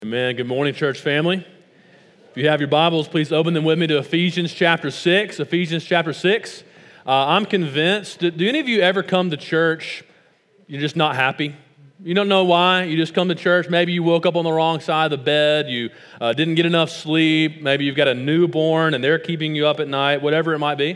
Amen. Good morning, church family. If you have your Bibles, please open them with me to Ephesians chapter 6. Ephesians chapter 6. I'm convinced, do any of you ever come to church, you're just not happy? You don't know why. You just come to church. Maybe you woke up on the wrong side of the bed. You didn't get enough sleep. Maybe you've got a newborn and they're keeping you up at night, whatever it might be.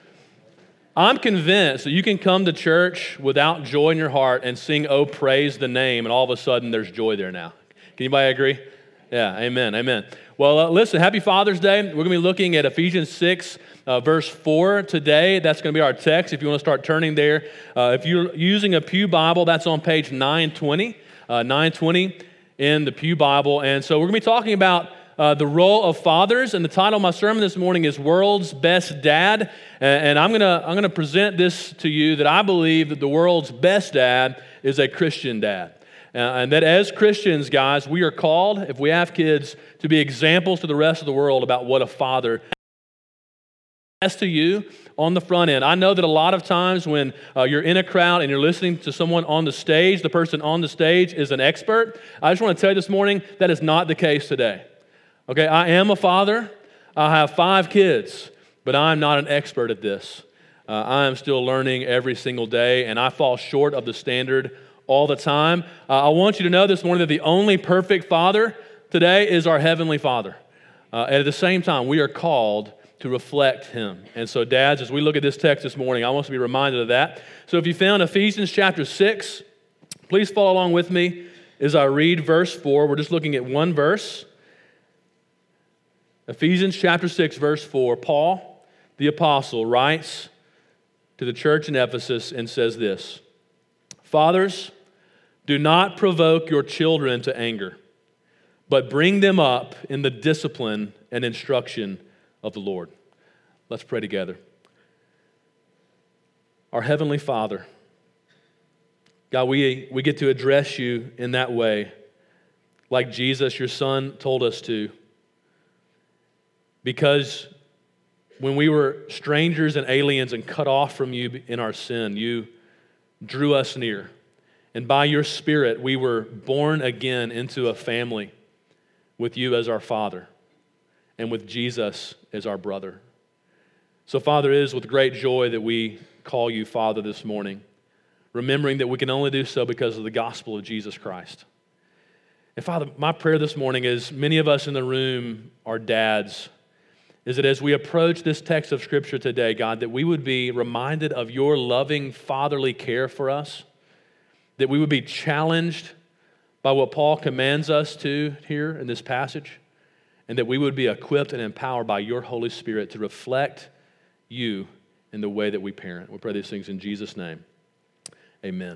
I'm convinced that you can come to church without joy in your heart and sing, "Oh, praise the name," and all of a sudden there's joy there now. Can anybody agree? Yeah, amen, amen. Well, listen, happy Father's Day. We're going to be looking at Ephesians 6, verse 4 today. That's going to be our text if you want to start turning there. If you're using a Pew Bible, that's on page 920, 920 in the Pew Bible. And so we're going to be talking about the role of fathers, and the title of my sermon this morning is World's Best Dad. And I'm going to present this to you that I believe that the world's best dad is a Christian dad. And that as Christians, guys, we are called, if we have kids, to be examples to the rest of the world about what a father has to you on the front end. I know that a lot of times when you're in a crowd and you're listening to someone on the stage, the person on the stage is an expert. I just want to tell you this morning, that is not the case today. Okay, I am a father. I have 5 kids, but I'm not an expert at this. I am still learning every single day, and I fall short of the standard all the time. I want you to know this morning that the only perfect father today is our Heavenly Father. At the same time, we are called to reflect Him. And so, dads, as we look at this text this morning, I want us to be reminded of that. So if you found Ephesians chapter 6, please follow along with me as I read verse 4. We're just looking at one verse. Ephesians chapter 6, verse 4. Paul, the apostle, writes to the church in Ephesus and says this: "Fathers, do not provoke your children to anger, but bring them up in the discipline and instruction of the Lord." Let's pray together. Our Heavenly Father, God, we get to address you in that way, like Jesus, your Son, told us to, because when we were strangers and aliens and cut off from you in our sin, you drew us near. And by your Spirit, we were born again into a family with you as our Father and with Jesus as our brother. So, Father, it is with great joy that we call you Father this morning, remembering that we can only do so because of the gospel of Jesus Christ. And Father, my prayer this morning is, many of us in the room are dads, is that as we approach this text of Scripture today, God, that we would be reminded of your loving fatherly care for us, that we would be challenged by what Paul commands us to here in this passage, and that we would be equipped and empowered by your Holy Spirit to reflect you in the way that we parent. We pray these things in Jesus' name. Amen.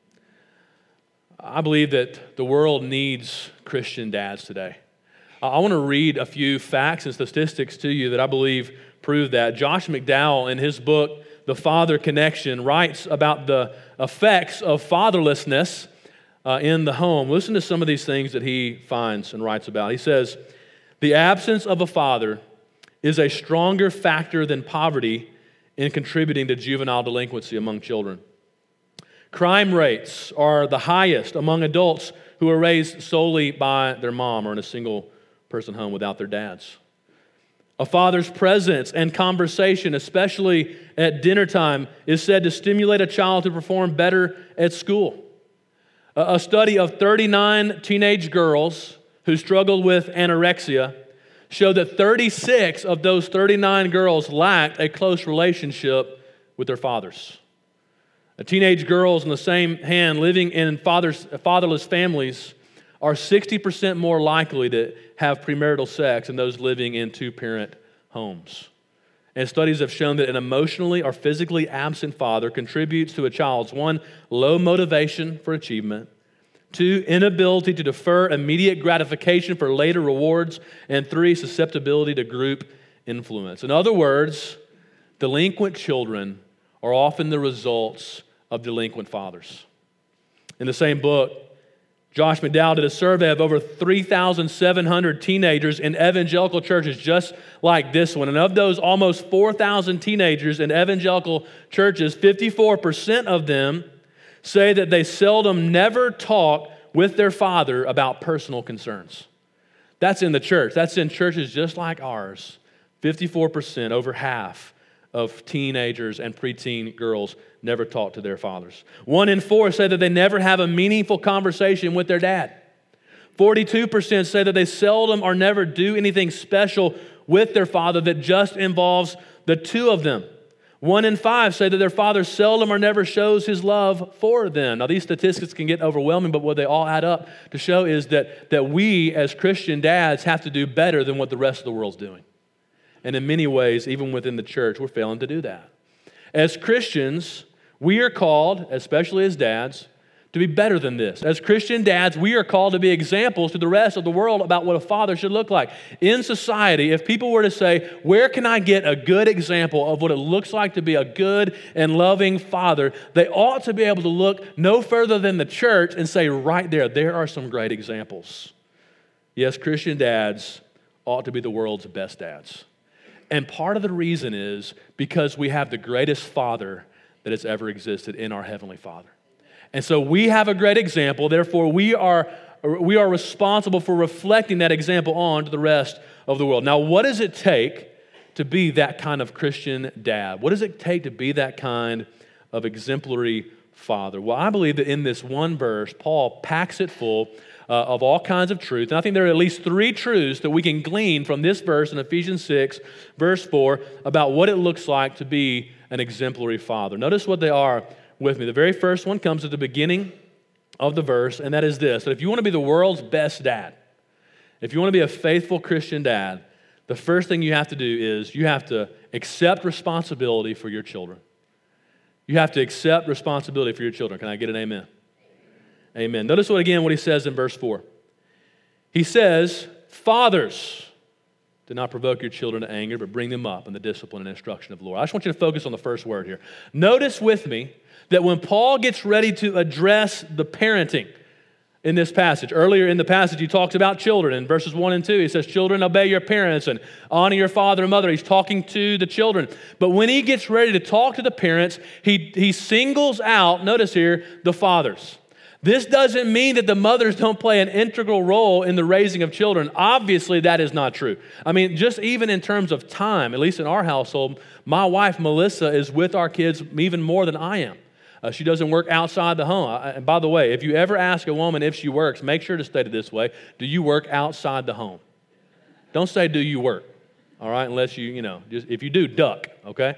I believe that the world needs Christian dads today. I want to read a few facts and statistics to you that I believe prove that. Josh McDowell, in his book, The Father Connection, writes about the effects of fatherlessness in the home. Listen to some of these things that he finds and writes about. He says, "The absence of a father is a stronger factor than poverty in contributing to juvenile delinquency among children. Crime rates are the highest among adults who are raised solely by their mom or in a single-person home without their dads. A father's presence and conversation, especially at dinner time, is said to stimulate a child to perform better at school. A study of 39 teenage girls who struggled with anorexia showed that 36 of those 39 girls lacked a close relationship with their fathers. Teenage girls, on the same hand, living in fatherless families are 60% more likely to have premarital sex than those living in two-parent homes. And studies have shown that an emotionally or physically absent father contributes to a child's 1, low motivation for achievement, 2, inability to defer immediate gratification for later rewards, and 3, susceptibility to group influence. In other words, delinquent children are often the results of delinquent fathers. In the same book, Josh McDowell did a survey of over 3,700 teenagers in evangelical churches just like this one. And of those almost 4,000 teenagers in evangelical churches, 54% of them say that they seldom never talk with their father about personal concerns. That's in the church. That's in churches just like ours. 54%, over half of teenagers and preteen girls never talk to their fathers. 1 in 4 say that they never have a meaningful conversation with their dad. 42% say that they seldom or never do anything special with their father that just involves the two of them. 1 in 5 say that their father seldom or never shows his love for them. Now, these statistics can get overwhelming, but what they all add up to show is that we as Christian dads have to do better than what the rest of the world's doing. And in many ways, even within the church, we're failing to do that. As Christians, we are called, especially as dads, to be better than this. As Christian dads, we are called to be examples to the rest of the world about what a father should look like. In society, if people were to say, where can I get a good example of what it looks like to be a good and loving father, they ought to be able to look no further than the church and say, right there are some great examples. Yes, Christian dads ought to be the world's best dads. And part of the reason is because we have the greatest father that has ever existed in our Heavenly Father. And so we have a great example, therefore we are responsible for reflecting that example on to the rest of the world. Now, what does it take to be that kind of Christian dad? What does it take to be that kind of exemplary father? Well, I believe that in this one verse, Paul packs it full of all kinds of truth. And I think there are at least 3 truths that we can glean from this verse in Ephesians 6, verse 4, about what it looks like to be an exemplary father. Notice what they are with me. The very first one comes at the beginning of the verse, and that is this: that if you want to be the world's best dad, if you want to be a faithful Christian dad, the first thing you have to do is you have to accept responsibility for your children. You have to accept responsibility for your children. Can I get an amen? Amen. Notice what he says in verse 4. He says, fathers, do not provoke your children to anger, but bring them up in the discipline and instruction of the Lord. I just want you to focus on the first word here. Notice with me that when Paul gets ready to address the parenting in this passage, earlier in the passage he talks about children. In verses 1 and 2, he says, children, obey your parents and honor your father and mother. He's talking to the children. But when he gets ready to talk to the parents, he singles out, notice here, the fathers. This doesn't mean that the mothers don't play an integral role in the raising of children. Obviously, that is not true. I mean, just even in terms of time, at least in our household, my wife, Melissa, is with our kids even more than I am. She doesn't work outside the home. And by the way, if you ever ask a woman if she works, make sure to state it this way: do you work outside the home? Don't say, do you work? All right, unless just if you do, duck, okay?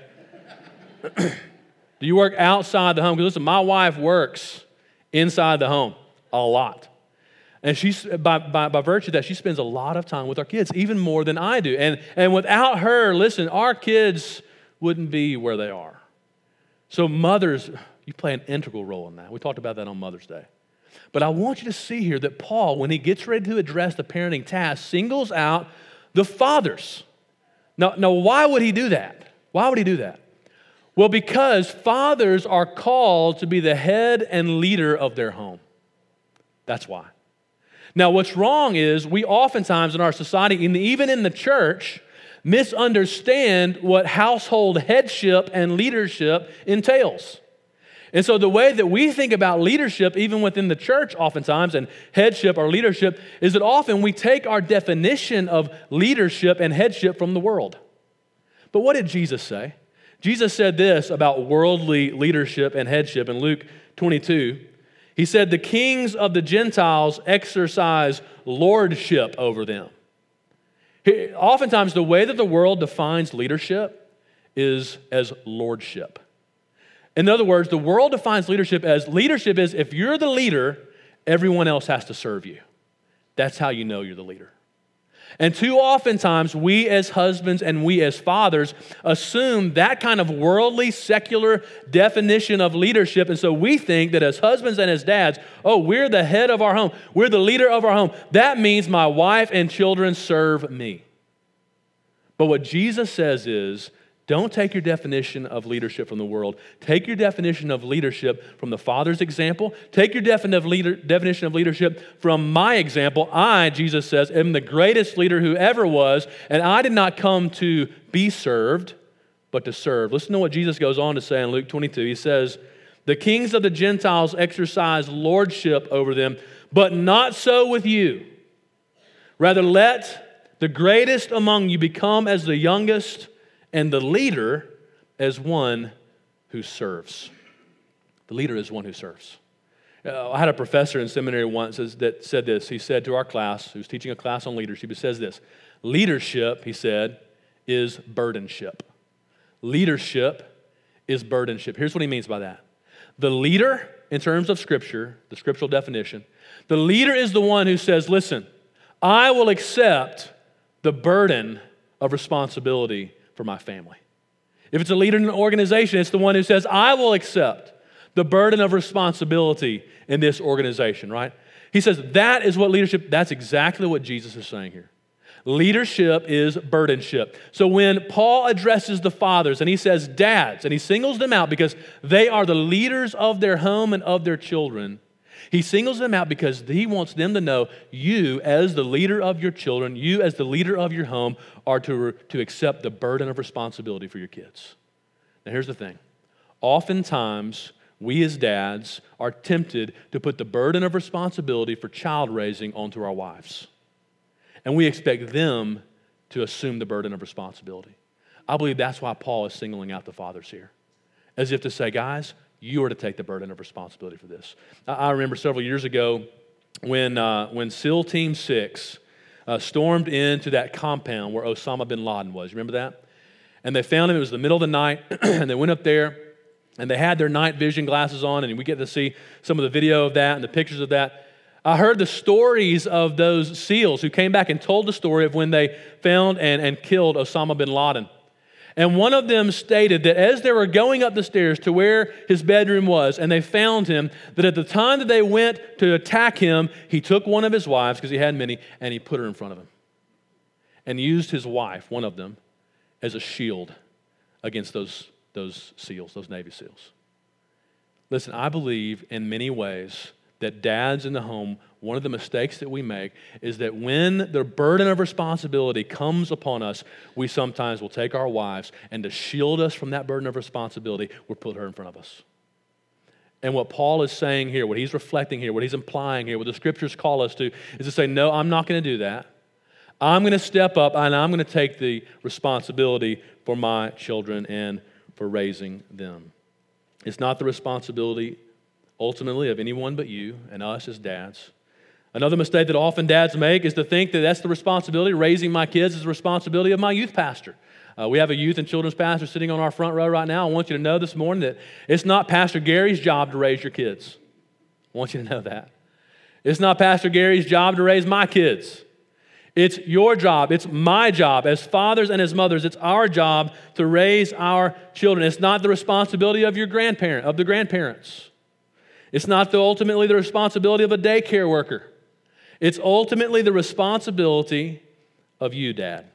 Do you work outside the home? Because listen, my wife works inside the home a lot. And she's by virtue of that, she spends a lot of time with our kids, even more than I do. And without her, listen, our kids wouldn't be where they are. So mothers, you play an integral role in that. We talked about that on Mother's Day. But I want you to see here that Paul, when he gets ready to address the parenting task, singles out the fathers. Now, why would he do that? Why would he do that? Well, because fathers are called to be the head and leader of their home. That's why. Now, what's wrong is we oftentimes in our society, and even in the church, misunderstand what household headship and leadership entails. And so the way that we think about leadership, even within the church oftentimes, and headship or leadership, is that often we take our definition of leadership and headship from the world. But what did Jesus say? Jesus said this about worldly leadership and headship in Luke 22. He said, the kings of the Gentiles exercise lordship over them. Oftentimes, the way that the world defines leadership is as lordship. In other words, the world defines leadership as if you're the leader, everyone else has to serve you. That's how you know you're the leader. And too oftentimes, we as husbands and we as fathers assume that kind of worldly, secular definition of leadership. And so we think that as husbands and as dads, we're the head of our home. We're the leader of our home. That means my wife and children serve me. But what Jesus says is, don't take your definition of leadership from the world. Take your definition of leadership from the Father's example. Take your definition of leadership from my example. I, Jesus says, am the greatest leader who ever was, and I did not come to be served, but to serve. Listen to what Jesus goes on to say in Luke 22. He says, the kings of the Gentiles exercise lordship over them, but not so with you. Rather, let the greatest among you become as the youngest, and the leader as one who serves. The leader is one who serves. I had a professor in seminary once that said this. He said to our class, who was teaching a class on leadership, he says this: leadership, he said, is burdenship. Leadership is burdenship. Here's what he means by that. The leader, in terms of Scripture, the scriptural definition, the leader is the one who says, listen, I will accept the burden of responsibility for my family. If it's a leader in an organization, it's the one who says, I will accept the burden of responsibility in this organization, right? He says that is what leadership, that's exactly what Jesus is saying here. Leadership is burdenship. So when Paul addresses the fathers and he says dads, and he singles them out because they are the leaders of their home and of their children, he singles them out because he wants them to know you as the leader of your children, you as the leader of your home are to accept the burden of responsibility for your kids. Now here's the thing. Oftentimes, we as dads are tempted to put the burden of responsibility for child raising onto our wives. And we expect them to assume the burden of responsibility. I believe that's why Paul is singling out the fathers here. As if to say, guys, you are to take the burden of responsibility for this. I remember several years ago when SEAL Team 6 stormed into that compound where Osama bin Laden was. You remember that? And they found him. It was the middle of the night, and they went up there, and they had their night vision glasses on, and we get to see some of the video of that and the pictures of that. I heard the stories of those SEALs who came back and told the story of when they found and killed Osama bin Laden. And one of them stated that as they were going up the stairs to where his bedroom was, and they found him, that at the time that they went to attack him, he took one of his wives, because he had many, and he put her in front of him. And used his wife, one of them, as a shield against those SEALs, those Navy SEALs. Listen, I believe in many ways that dads in the home, one of the mistakes that we make is that when the burden of responsibility comes upon us, we sometimes will take our wives, and to shield us from that burden of responsibility, we'll put her in front of us. And what Paul is saying here, what he's reflecting here, what he's implying here, what the Scriptures call us to, is to say, no, I'm not going to do that. I'm going to step up, and I'm going to take the responsibility for my children and for raising them. It's not the responsibility ultimately of anyone but you and us as dads. Another mistake that often dads make is to think that that's the responsibility. Raising my kids is the responsibility of my youth pastor. We have a youth and children's pastor sitting on our front row right now. I want you to know this morning that it's not Pastor Gary's job to raise your kids. I want you to know that. It's not Pastor Gary's job to raise my kids. It's your job. It's my job. As fathers and as mothers, it's our job to raise our children. It's not the responsibility of the grandparents. It's not ultimately the responsibility of a daycare worker. It's ultimately the responsibility of you, Dad.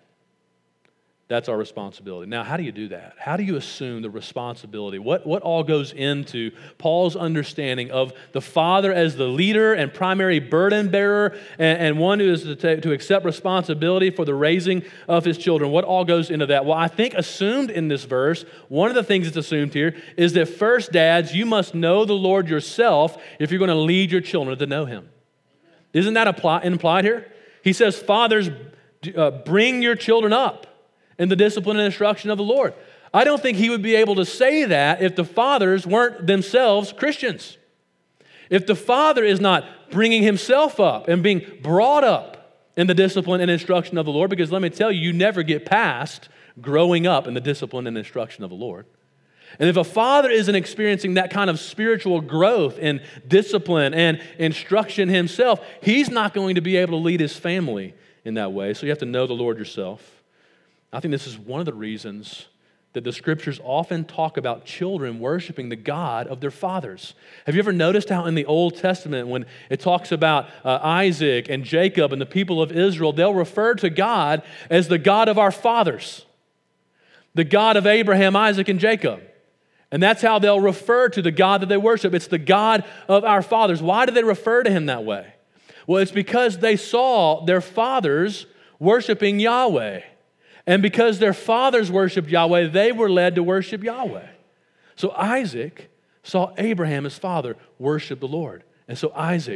That's our responsibility. Now, how do you do that? How do you assume the responsibility? What all goes into Paul's understanding of the father as the leader and primary burden bearer and one who is to accept responsibility for the raising of his children? What all goes into that? Well, I think assumed in this verse, one of the things that's assumed here is that first, dads, you must know the Lord yourself if you're going to lead your children to know Him. Isn't that implied here? He says, fathers, bring your children up in the discipline and instruction of the Lord. I don't think he would be able to say that if the fathers weren't themselves Christians. If the father is not bringing himself up and being brought up in the discipline and instruction of the Lord, because let me tell you, you never get past growing up in the discipline and instruction of the Lord. And if a father isn't experiencing that kind of spiritual growth in discipline and instruction himself, he's not going to be able to lead his family in that way. So you have to know the Lord yourself. I think this is one of the reasons that the Scriptures often talk about children worshiping the God of their fathers. Have you ever noticed how in the Old Testament, when it talks about Isaac and Jacob and the people of Israel, they'll refer to God as the God of our fathers, the God of Abraham, Isaac, and Jacob. And that's how they'll refer to the God that they worship. It's the God of our fathers. Why do they refer to Him that way? Well, it's because they saw their fathers worshiping Yahweh. And because their fathers worshiped Yahweh, they were led to worship Yahweh. So Isaac saw Abraham, his father, worship the Lord. And so Isaac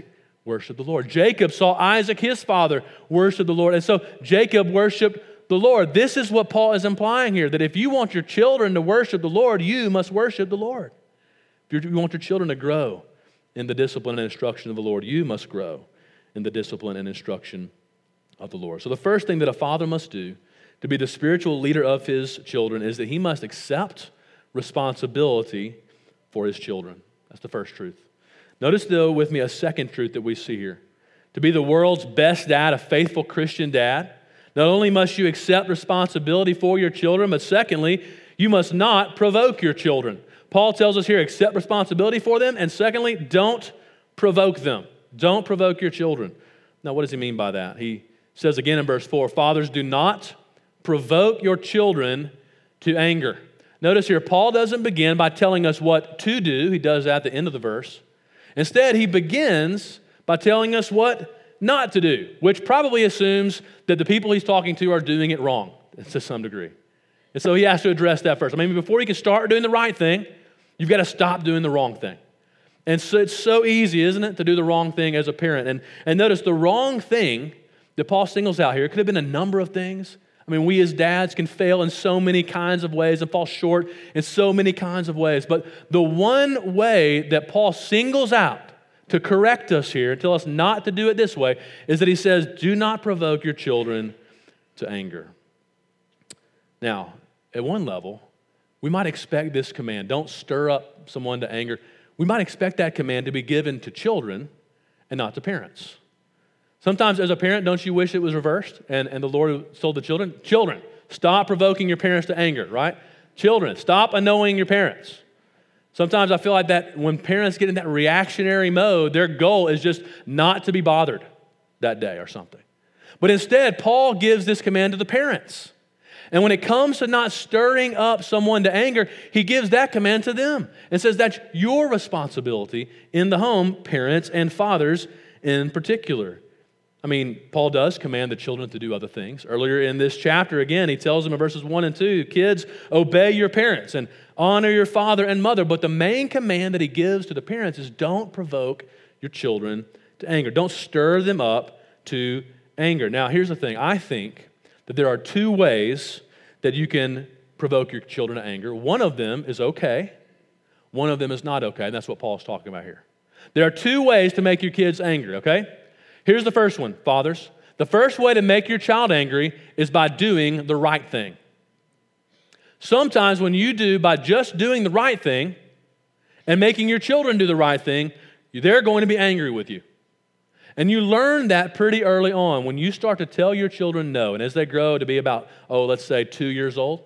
worship the Lord. Jacob saw Isaac, his father, worship the Lord. And so Jacob worshiped the Lord. This is what Paul is implying here, that if you want your children to worship the Lord, you must worship the Lord. If you want your children to grow in the discipline and instruction of the Lord, you must grow in the discipline and instruction of the Lord. So the first thing that a father must do to be the spiritual leader of his children is that he must accept responsibility for his children. That's the first truth. Notice, though, with me a second truth that we see here. To be the world's best dad, a faithful Christian dad, not only must you accept responsibility for your children, but secondly, you must not provoke your children. Paul tells us here, accept responsibility for them, and secondly, don't provoke them. Don't provoke your children. Now, what does he mean by that? He says again in verse 4, fathers, do not provoke your children to anger. Notice here, Paul doesn't begin by telling us what to do. He does that at the end of the verse. Instead, he begins by telling us what not to do, which probably assumes that the people he's talking to are doing it wrong to some degree. And so he has to address that first. I mean, before you can start doing the right thing, you've got to stop doing the wrong thing. And so it's so easy, isn't it, to do the wrong thing as a parent. And notice the wrong thing that Paul singles out here, it could have been a number of things. I mean, we as dads can fail in so many kinds of ways and fall short in so many kinds of ways. But the one way that Paul singles out to correct us here and tell us not to do it this way is that he says, do not provoke your children to anger. Now, at one level, we might expect this command, don't stir up someone to anger. We might expect that command to be given to children and not to parents. Sometimes as a parent, don't you wish it was reversed and the Lord told the children, children, stop provoking your parents to anger, right? Children, stop annoying your parents. Sometimes I feel like that when parents get in that reactionary mode, their goal is just not to be bothered that day or something. But instead, Paul gives this command to the parents. And when it comes to not stirring up someone to anger, he gives that command to them and says that's your responsibility in the home, parents and fathers in particular. I mean, Paul does command the children to do other things. Earlier in this chapter, again, he tells them in verses 1 and 2, kids, obey your parents and honor your father and mother. But the main command that he gives to the parents is don't provoke your children to anger. Don't stir them up to anger. Now, here's the thing. I think that there are two ways that you can provoke your children to anger. One of them is okay. One of them is not okay. And that's what Paul's talking about here. There are two ways to make your kids angry, okay? Here's the first one, fathers. The first way to make your child angry is by doing the right thing. Sometimes when you do by just doing the right thing and making your children do the right thing, they're going to be angry with you. And you learn that pretty early on when you start to tell your children no. And as they grow to be about, let's say 2 years old,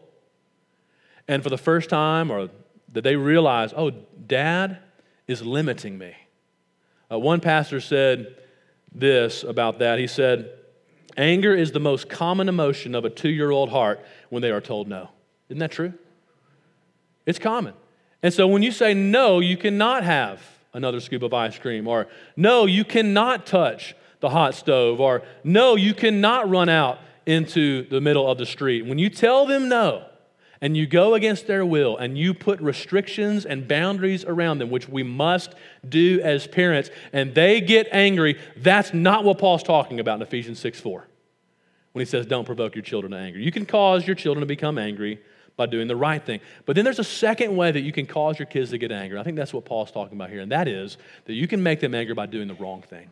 and for the first time or that they realize, dad is limiting me. One pastor said this about that. He said, anger is the most common emotion of a 2-year-old heart when they are told no. Isn't that true? It's common. And so when you say no, you cannot have another scoop of ice cream, or no, you cannot touch the hot stove, or no, you cannot run out into the middle of the street. When you tell them no, and you go against their will, and you put restrictions and boundaries around them, which we must do as parents, and they get angry, that's not what Paul's talking about in Ephesians 6:4, when he says don't provoke your children to anger. You can cause your children to become angry by doing the right thing. But then there's a second way that you can cause your kids to get angry. I think that's what Paul's talking about here, and that is that you can make them angry by doing the wrong thing.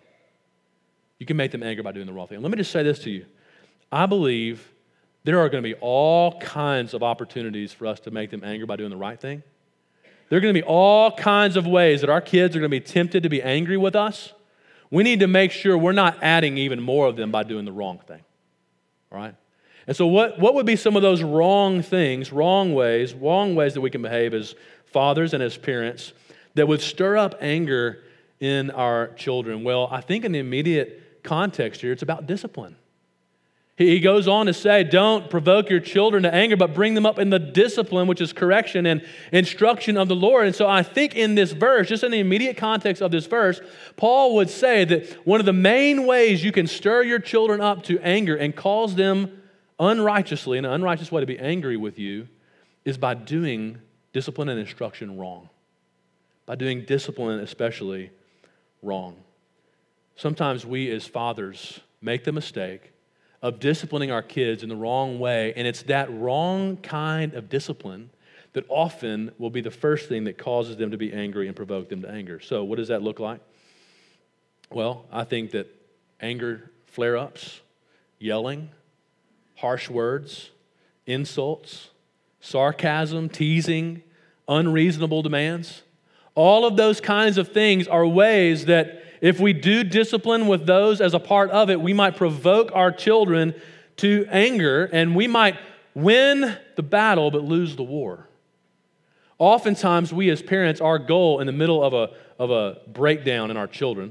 You can make them angry by doing the wrong thing. And let me just say this to you. I believe there are going to be all kinds of opportunities for us to make them angry by doing the right thing. There are going to be all kinds of ways that our kids are going to be tempted to be angry with us. We need to make sure we're not adding even more of them by doing the wrong thing. All right? And so what would be some of those wrong things, wrong ways that we can behave as fathers and as parents that would stir up anger in our children? Well, I think in the immediate context here, it's about discipline. He goes on to say, don't provoke your children to anger, but bring them up in the discipline, which is correction and instruction of the Lord. And so I think in this verse, just in the immediate context of this verse, Paul would say that one of the main ways you can stir your children up to anger and cause them unrighteously, in an unrighteous way to be angry with you, is by doing discipline and instruction wrong. By doing discipline especially wrong. sometimes we as fathers make the mistake of disciplining our kids in the wrong way, and it's that wrong kind of discipline that often will be the first thing that causes them to be angry and provoke them to anger. So what does that look like? Well, I think that anger flare-ups, yelling, harsh words, insults, sarcasm, teasing, unreasonable demands, all of those kinds of things are ways that if we do discipline with those as a part of it, we might provoke our children to anger, and we might win the battle but lose the war. Oftentimes, we as parents, our goal in the middle of a breakdown in our children,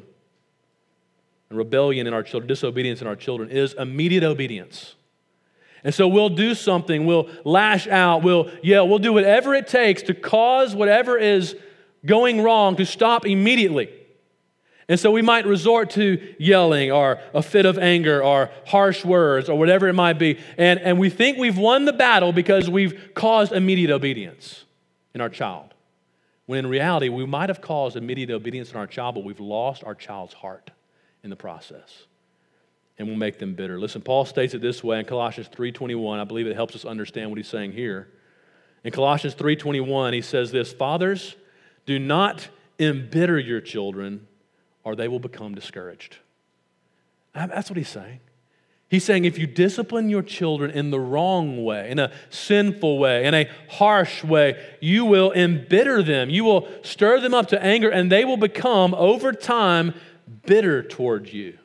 a rebellion in our children, disobedience in our children, is immediate obedience. And so we'll do something, we'll lash out, we'll yell, we'll do whatever it takes to cause whatever is going wrong to stop immediately. And so we might resort to yelling or a fit of anger or harsh words or whatever it might be. And we think we've won the battle because we've caused immediate obedience in our child. When in reality, we might have caused immediate obedience in our child, but we've lost our child's heart in the process. And we'll make them bitter. Listen, Paul states it this way in Colossians 3:21. I believe it helps us understand what he's saying here. In Colossians 3:21, he says this, "Fathers, do not embitter your children, or they will become discouraged." That's what he's saying. He's saying if you discipline your children in the wrong way, in a sinful way, in a harsh way, you will embitter them. You will stir them up to anger, and they will become, over time, bitter towards you.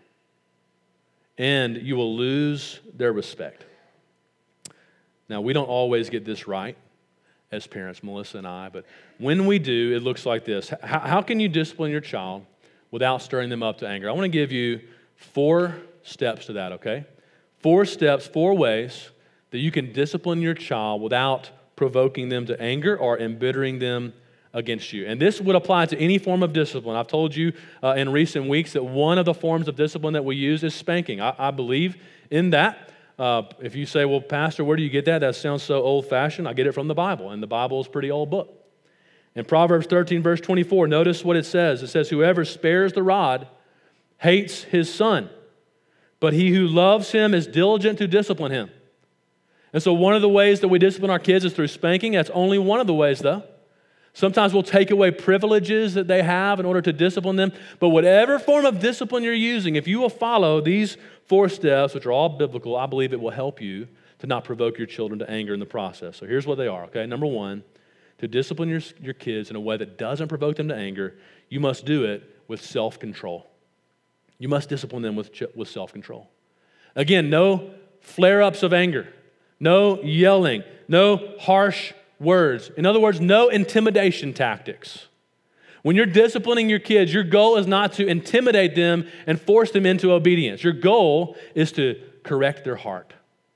And you will lose their respect. Now, we don't always get this right as parents, Melissa and I, but when we do, it looks like this. How can you discipline your child without stirring them up to anger? I want to give you 4 steps to that, okay? 4 steps, 4 ways that you can discipline your child without provoking them to anger or embittering them against you. And this would apply to any form of discipline. I've told you in recent weeks that one of the forms of discipline that we use is spanking. I believe in that. If you say, well, Pastor, where do you get that? That sounds so old-fashioned. I get it from the Bible, and the Bible is a pretty old book. In Proverbs 13, verse 24, notice what it says. It says, "Whoever spares the rod hates his son, but he who loves him is diligent to discipline him." And so one of the ways that we discipline our kids is through spanking. That's only one of the ways, though. Sometimes we'll take away privileges that they have in order to discipline them. But whatever form of discipline you're using, if you will follow these 4 steps, which are all biblical, I believe it will help you to not provoke your children to anger in the process. So here's what they are, okay? Number 1, to discipline your kids in a way that doesn't provoke them to anger, you must do it with self-control. You must discipline them with self-control. Again, no flare-ups of anger, no yelling, no harsh words. In other words, no intimidation tactics. When you're disciplining your kids, your goal is not to intimidate them and force them into obedience. Your goal is to correct their heart.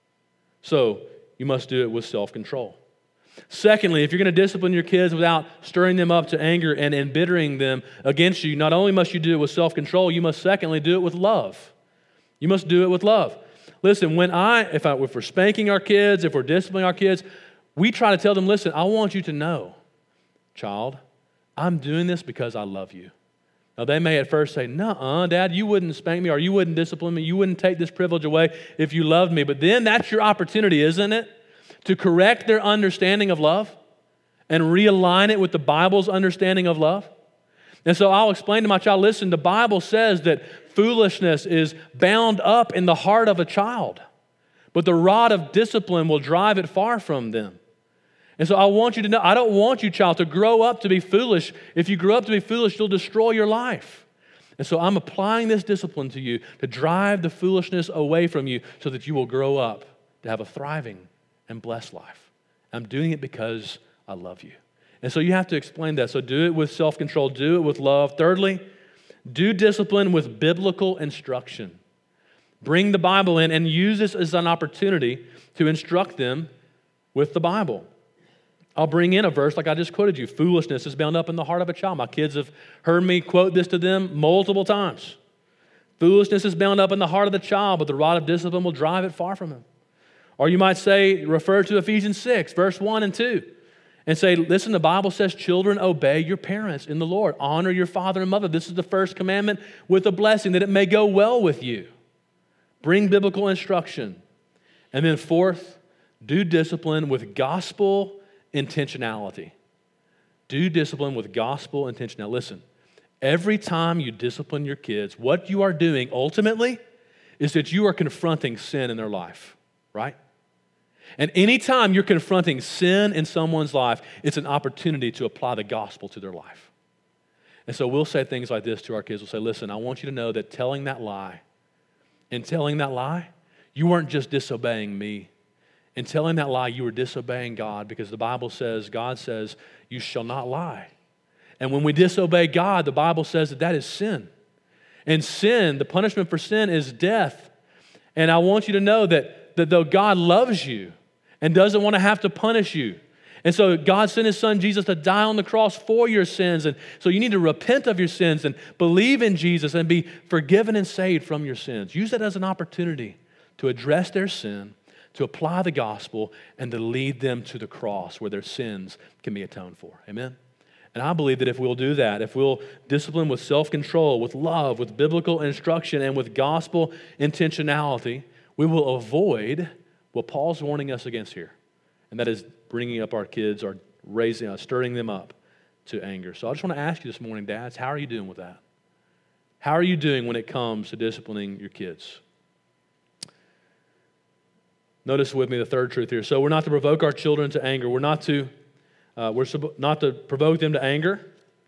So you must do it with self-control. Secondly, if you're going to discipline your kids without stirring them up to anger and embittering them against you, not only must you do it with self-control, you must secondly do it with love. You must do it with love. Listen, if we're spanking our kids, if we're disciplining our kids, we try to tell them, listen, I want you to know, child, I'm doing this because I love you. Now, they may at first say, "Nuh-uh, Dad, you wouldn't spank me or you wouldn't discipline me. You wouldn't take this privilege away if you loved me." But then that's your opportunity, isn't it? To correct their understanding of love and realign it with the Bible's understanding of love. And so I'll explain to my child, listen, the Bible says that foolishness is bound up in the heart of a child, but the rod of discipline will drive it far from them. And so I want you to know, I don't want you, child, to grow up to be foolish. If you grow up to be foolish, you'll destroy your life. And so I'm applying this discipline to you to drive the foolishness away from you so that you will grow up to have a thriving and blessed life. I'm doing it because I love you. And so you have to explain that. So do it with self-control. Do it with love. Thirdly, do discipline with biblical instruction. Bring the Bible in and use this as an opportunity to instruct them with the Bible. I'll bring in a verse like I just quoted you. Foolishness is bound up in the heart of a child. My kids have heard me quote this to them multiple times. Foolishness is bound up in the heart of the child, but the rod of discipline will drive it far from him. Or you might say, refer to Ephesians 6, verse 1 and 2. and say, listen, the Bible says, children, obey your parents in the Lord. Honor your father and mother. This is the first commandment with a blessing, that it may go well with you. Bring biblical instruction. And then fourth, do discipline with gospel intentionality. Do discipline with gospel intentionality. Listen, every time you discipline your kids, what you are doing ultimately is that you are confronting sin in their life, right? And anytime you're confronting sin in someone's life, it's an opportunity to apply the gospel to their life. And so we'll say things like this to our kids. We'll say, listen, I want you to know that telling that lie, you weren't just disobeying me. In telling that lie, you were disobeying God, because the Bible says, God says, you shall not lie. And when we disobey God, the Bible says that is sin. And sin, the punishment for sin is death. And I want you to know that though God loves you and doesn't want to have to punish you, and so God sent His Son Jesus to die on the cross for your sins. And so you need to repent of your sins and believe in Jesus and be forgiven and saved from your sins. Use that as an opportunity to address their sin, to apply the gospel, and to lead them to the cross where their sins can be atoned for. Amen? And I believe that if we'll do that, if we'll discipline with self-control, with love, with biblical instruction, and with gospel intentionality, we will avoid what Paul's warning us against here. And that is bringing up our kids or stirring them up to anger. So I just want to ask you this morning, dads, how are you doing with that? How are you doing when it comes to disciplining your kids? Notice with me the third truth here. So we're not to provoke our children to anger. We're not to provoke them to anger.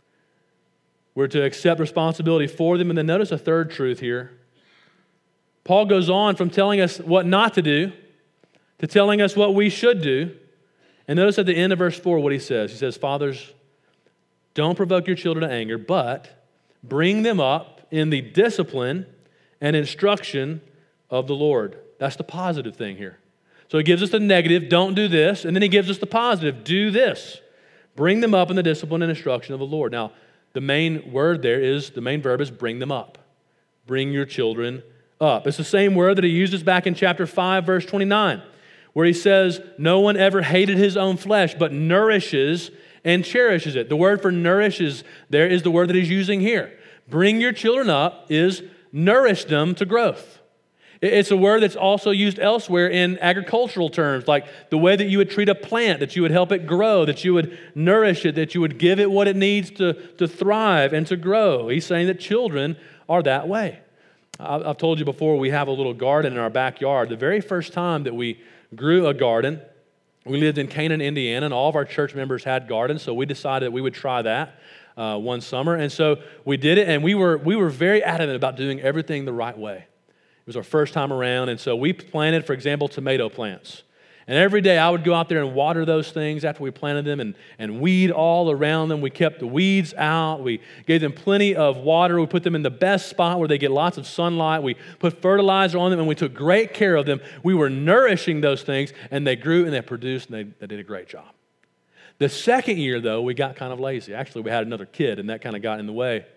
We're to accept responsibility for them. And then notice a third truth here. Paul goes on from telling us what not to do to telling us what we should do. And notice at the end of verse 4 what he says. He says, fathers, don't provoke your children to anger, but bring them up in the discipline and instruction of the Lord. That's the positive thing here. So he gives us the negative, don't do this, and then he gives us the positive, do this. Bring them up in the discipline and instruction of the Lord. Now, the main verb is bring them up. Bring your children up. It's the same word that he uses back in chapter 5, verse 29, where he says, no one ever hated his own flesh, but nourishes and cherishes it. The word for nourishes there is the word that he's using here. Bring your children up is nourish them to growth. It's a word that's also used elsewhere in agricultural terms, like the way that you would treat a plant, that you would help it grow, that you would nourish it, that you would give it what it needs to thrive and to grow. He's saying that children are that way. I've told you before, we have a little garden in our backyard. The very first time that we grew a garden, we lived in Canaan, Indiana, and all of our church members had gardens, so we decided that we would try that one summer. And so we did it, and we were very adamant about doing everything the right way. It was our first time around, and so we planted, for example, tomato plants. And every day I would go out there and water those things after we planted them and weed all around them. We kept the weeds out. We gave them plenty of water. We put them in the best spot where they get lots of sunlight. We put fertilizer on them, and we took great care of them. We were nourishing those things, and they grew and they produced, and they did a great job. The second year, though, we got kind of lazy. Actually, we had another kid, and that kind of got in the way.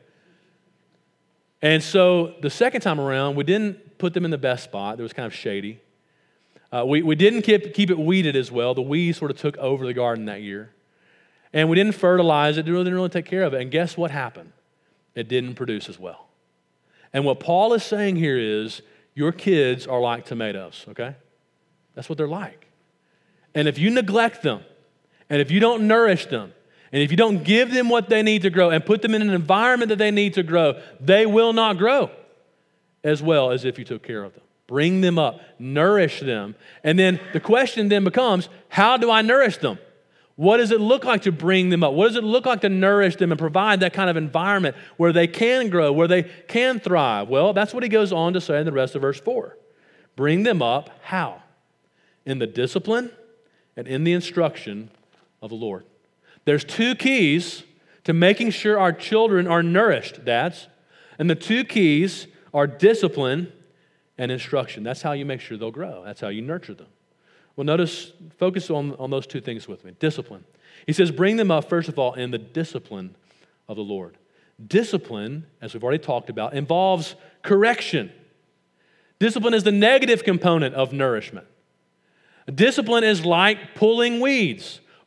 And so the second time around, we didn't put them in the best spot. It was kind of shady. We didn't keep it weeded as well. The weeds sort of took over the garden that year. And we didn't fertilize it. Didn't really take care of it. And guess what happened? It didn't produce as well. And what Paul is saying here is, your kids are like tomatoes, okay? That's what they're like. And if you neglect them, and if you don't nourish them, and if you don't give them what they need to grow and put them in an environment that they need to grow, they will not grow as well as if you took care of them. Bring them up, nourish them. And then the question then becomes, how do I nourish them? What does it look like to bring them up? What does it look like to nourish them and provide that kind of environment where they can grow, where they can thrive? Well, that's what he goes on to say in the rest of verse 4. Bring them up, how? In the discipline and in the instruction of the Lord. There's two keys to making sure our children are nourished, dads. And the two keys are discipline and instruction. That's how you make sure they'll grow. That's how you nurture them. Well, focus on those two things with me. Discipline. He says, bring them up, first of all, in the discipline of the Lord. Discipline, as we've already talked about, involves correction. Discipline is the negative component of nourishment. Discipline is like pulling weeds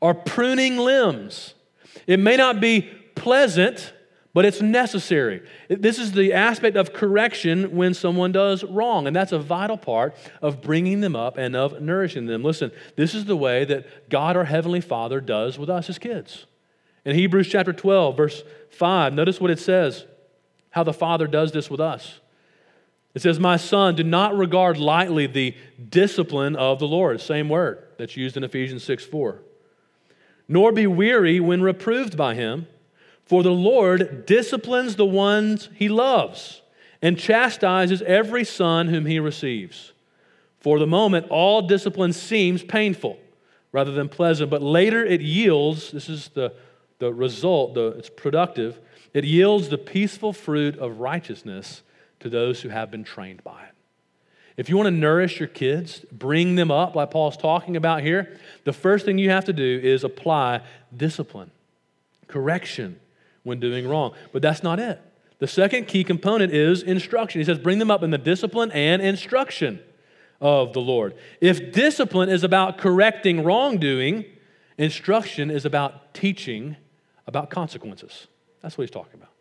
or pruning limbs. It may not be pleasant, but it's necessary. This is the aspect of correction when someone does wrong, and that's a vital part of bringing them up and of nourishing them. Listen, this is the way that God, our Heavenly Father, does with us as kids. In Hebrews chapter 12, verse 5, notice what it says, how the Father does this with us. It says, "My son, do not regard lightly the discipline of the Lord." Same word that's used in Ephesians 6:4. "Nor be weary when reproved by him. For the Lord disciplines the ones he loves and chastises every son whom he receives. For the moment, all discipline seems painful rather than pleasant, but later it yields," this is the result, it's productive, "it yields the peaceful fruit of righteousness to those who have been trained by it." If you want to nourish your kids, bring them up like Paul's talking about here, the first thing you have to do is apply discipline, correction, when doing wrong. But that's not it. The second key component is instruction. He says, bring them up in the discipline and instruction of the Lord. If discipline is about correcting wrongdoing, instruction is about teaching about consequences. That's what he's talking about.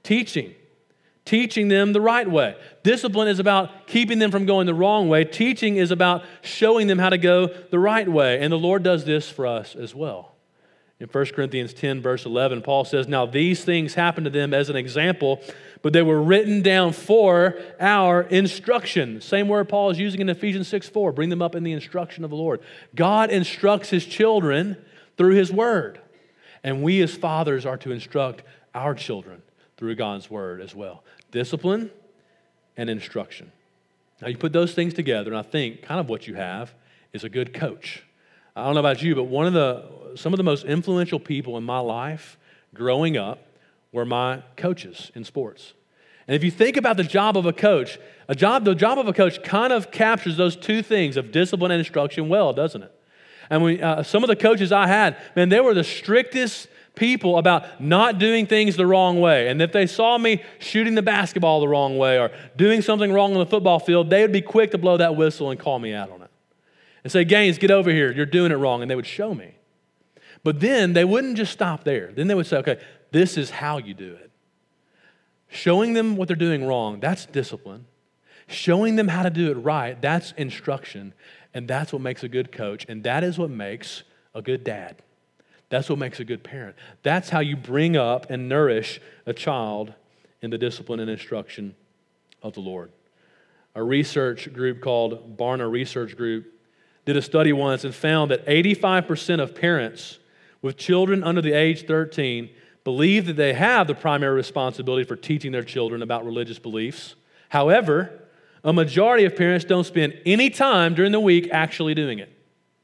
Teaching them the right way. Discipline is about keeping them from going the wrong way. Teaching is about showing them how to go the right way. And the Lord does this for us as well. In 1 Corinthians 10, verse 11, Paul says, "Now these things happened to them as an example, but they were written down for our instruction." Same word Paul is using in Ephesians 6:4. Bring them up in the instruction of the Lord. God instructs his children through his word. And we as fathers are to instruct our children through God's word as well. Discipline and instruction. Now you put those things together, and I think kind of what you have is a good coach. I don't know about you, but some of the most influential people in my life growing up were my coaches in sports. And if you think about the job of a coach, the job of a coach kind of captures those two things of discipline and instruction well, doesn't it? And some of the coaches I had, man, they were the strictest people about not doing things the wrong way. And if they saw me shooting the basketball the wrong way or doing something wrong on the football field, they would be quick to blow that whistle and call me out on it. And say, "Gaines, get over here. You're doing it wrong." And they would show me. But then they wouldn't just stop there. Then they would say, "Okay, this is how you do it." Showing them what they're doing wrong, that's discipline. Showing them how to do it right, that's instruction. And that's what makes a good coach. And that is what makes a good dad. That's what makes a good parent. That's how you bring up and nourish a child in the discipline and instruction of the Lord. A research group called Barna Research Group did a study once and found that 85% of parents with children under the age 13 believe that they have the primary responsibility for teaching their children about religious beliefs. However, a majority of parents don't spend any time during the week actually doing it.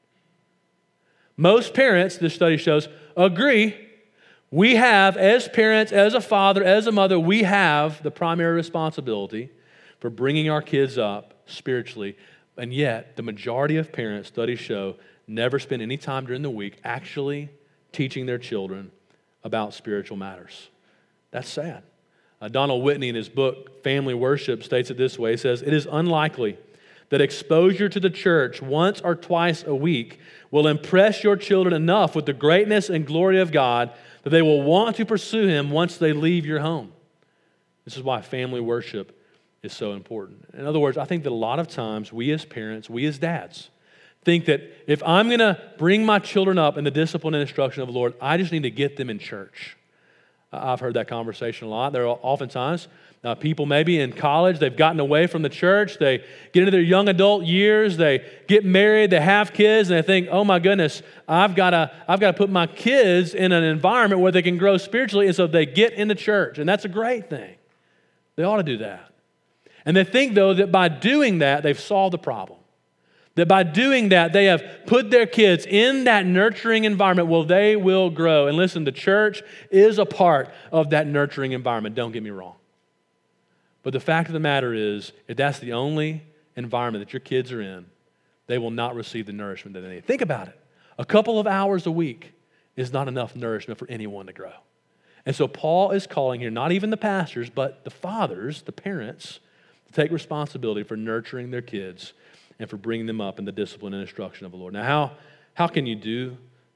Most parents, this study shows, agree we have, as parents, as a father, as a mother, we have the primary responsibility for bringing our kids up spiritually. And yet, the majority of parents, studies show, never spend any time during the week actually teaching their children about spiritual matters. That's sad. Donald Whitney, in his book, Family Worship, states it this way. He says, "It is unlikely that exposure to the church once or twice a week will impress your children enough with the greatness and glory of God that they will want to pursue Him once they leave your home." This is why family worship is so important. In other words, I think that a lot of times we as parents, we as dads, think that if I'm going to bring my children up in the discipline and instruction of the Lord, I just need to get them in church. I've heard that conversation a lot. There are oftentimes people maybe in college, they've gotten away from the church, they get into their young adult years, they get married, they have kids, and they think, "Oh my goodness, I've got to put my kids in an environment where they can grow spiritually," and so they get into church, and that's a great thing. They ought to do that. And they think, though, that by doing that, they've solved the problem. That by doing that, they have put their kids in that nurturing environment where they will grow. And listen, the church is a part of that nurturing environment, don't get me wrong. But the fact of the matter is, if that's the only environment that your kids are in, they will not receive the nourishment that they need. Think about it. A couple of hours a week is not enough nourishment for anyone to grow. And so Paul is calling here, not even the pastors, but the fathers, the parents, to take responsibility for nurturing their kids and for bringing them up in the discipline and instruction of the Lord. Now, how can you do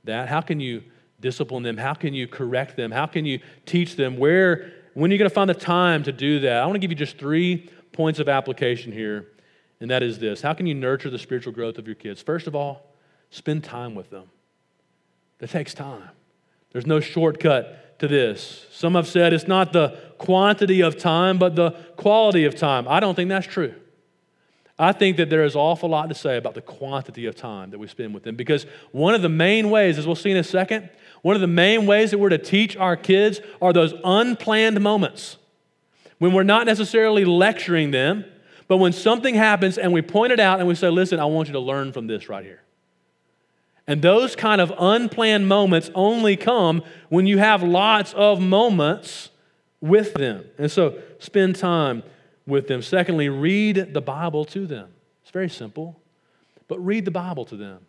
that? How can you discipline them? How can you correct them? How can you teach them? When are you going to find the time to do that? I want to give you just 3 points of application here, and that is this. How can you nurture the spiritual growth of your kids? First of all, spend time with them. That takes time. There's no shortcut to this. Some have said it's not the quantity of time, but the quality of time. I don't think that's true. I think that there is an awful lot to say about the quantity of time that we spend with them, because one of the main ways, as we'll see in a second, one of the main ways that we're to teach our kids are those unplanned moments when we're not necessarily lecturing them, but when something happens and we point it out and we say, listen, I want you to learn from this right here. And those kind of unplanned moments only come when you have lots of moments with them. And so spend time with them. Secondly, read the Bible to them. It's very simple, but read the Bible to them.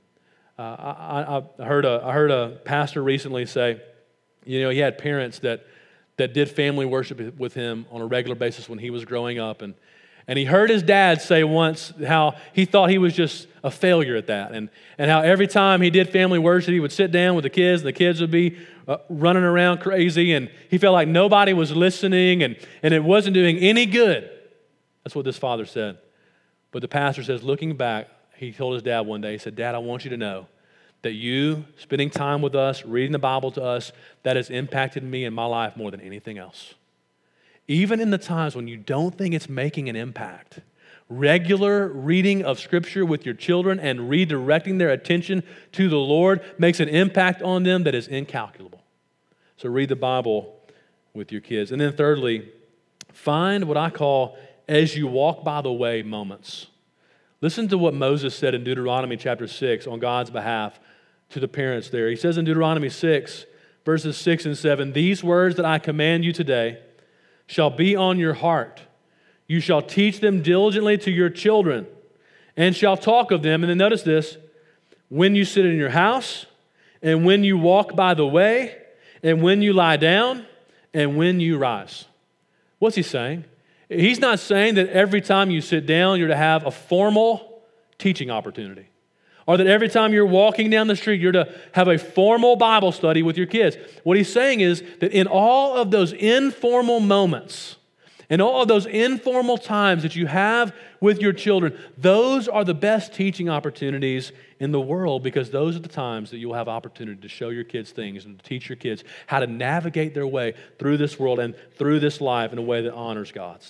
I heard a pastor recently say, he had parents that did family worship with him on a regular basis when he was growing up, and he heard his dad say once how he thought he was just a failure at that, and how every time he did family worship, he would sit down with the kids, and the kids would be running around crazy, and he felt like nobody was listening, and it wasn't doing any good. That's what this father said. But the pastor says, looking back, he told his dad one day, he said, Dad, I want you to know that you spending time with us, reading the Bible to us, that has impacted me in my life more than anything else. Even in the times when you don't think it's making an impact, regular reading of Scripture with your children and redirecting their attention to the Lord makes an impact on them that is incalculable. So read the Bible with your kids. And then thirdly, find what I call as you walk by the way moments. Listen to what Moses said in Deuteronomy chapter 6 on God's behalf to the parents there. He says in Deuteronomy 6, verses 6 and 7, "These words that I command you today shall be on your heart. You shall teach them diligently to your children and shall talk of them." And then notice this, "when you sit in your house and when you walk by the way and when you lie down and when you rise." What's he saying? He's not saying that every time you sit down, you're to have a formal teaching opportunity, or that every time you're walking down the street, you're to have a formal Bible study with your kids. What he's saying is that in all of those informal moments, in all of those informal times that you have with your children, those are the best teaching opportunities in the world, because those are the times that you'll have opportunity to show your kids things and to teach your kids how to navigate their way through this world and through this life in a way that honors God.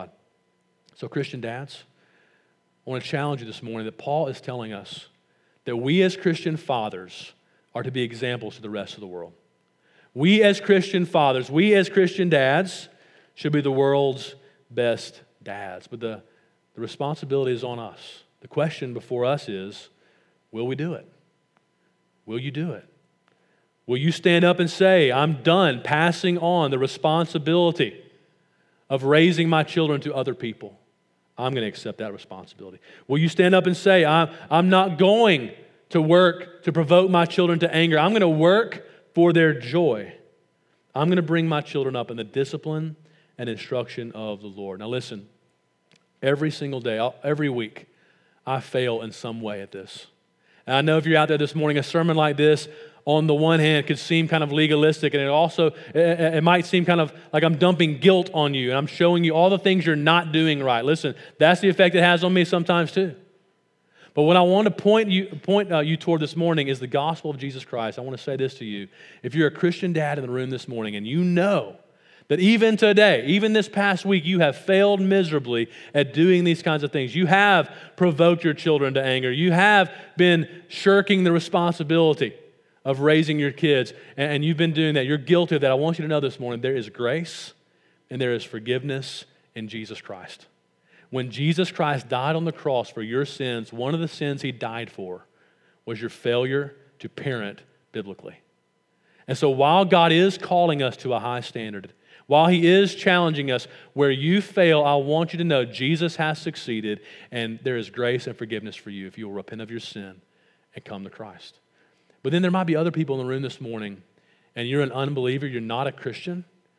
So Christian dads, I want to challenge you this morning that Paul is telling us that we as Christian fathers are to be examples to the rest of the world. We as Christian fathers, we as Christian dads should be the world's best dads. But the responsibility is on us. The question before us is, will we do it? Will you do it? Will you stand up and say, I'm done passing on the responsibility of raising my children to other people? I'm going to accept that responsibility. Will you stand up and say, I'm not going to work to provoke my children to anger. I'm going to work for their joy. I'm going to bring my children up in the discipline and instruction of the Lord. Now listen, every single day, every week, I fail in some way at this. And I know if you're out there this morning, a sermon like this, on the one hand, could seem kind of legalistic, and it might seem kind of like I'm dumping guilt on you, and I'm showing you all the things you're not doing right. Listen, that's the effect it has on me sometimes too. But what I want to point you toward this morning is the gospel of Jesus Christ. I want to say this to you. If you're a Christian dad in the room this morning, and you know that even today, even this past week, you have failed miserably at doing these kinds of things. You have provoked your children to anger. You have been shirking the responsibility of raising your kids, and you've been doing that. You're guilty of that. I want you to know this morning, there is grace and there is forgiveness in Jesus Christ. When Jesus Christ died on the cross for your sins, one of the sins he died for was your failure to parent biblically. And so while God is calling us to a high standard, while he is challenging us, where you fail, I want you to know Jesus has succeeded, and there is grace and forgiveness for you if you will repent of your sin and come to Christ. But then there might be other people in the room this morning, and you're an unbeliever, you're not a Christian,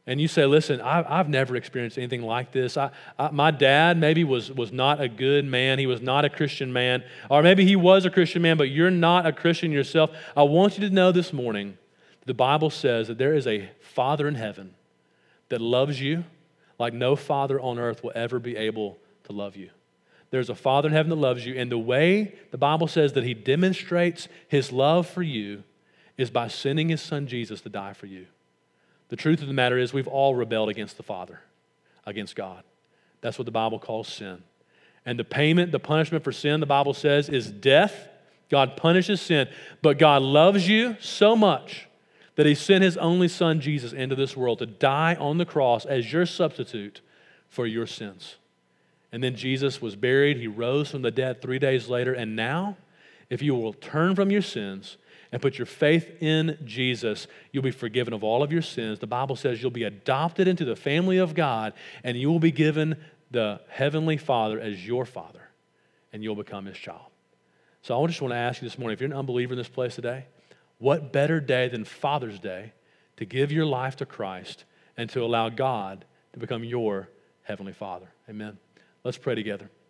and you say, listen, I've never experienced anything like this. My dad maybe was not a good man. He was not a Christian man. Or maybe he was a Christian man, but you're not a Christian yourself. I want you to know this morning, the Bible says that there is a Father in heaven that loves you like no father on earth will ever be able to love you. There's a Father in heaven that loves you, and the way the Bible says that he demonstrates his love for you is by sending his son Jesus to die for you. The truth of the matter is we've all rebelled against the Father, against God. That's what the Bible calls sin. And the payment, the punishment for sin, the Bible says, is death. God punishes sin, but God loves you so much that he sent his only son, Jesus, into this world to die on the cross as your substitute for your sins. And then Jesus was buried. He rose from the dead 3 days later. And now, if you will turn from your sins and put your faith in Jesus, you'll be forgiven of all of your sins. The Bible says you'll be adopted into the family of God, and you will be given the Heavenly Father as your Father, and you'll become his child. So I just want to ask you this morning, if you're an unbeliever in this place today, what better day than Father's Day to give your life to Christ and to allow God to become your Heavenly Father? Amen. Let's pray together.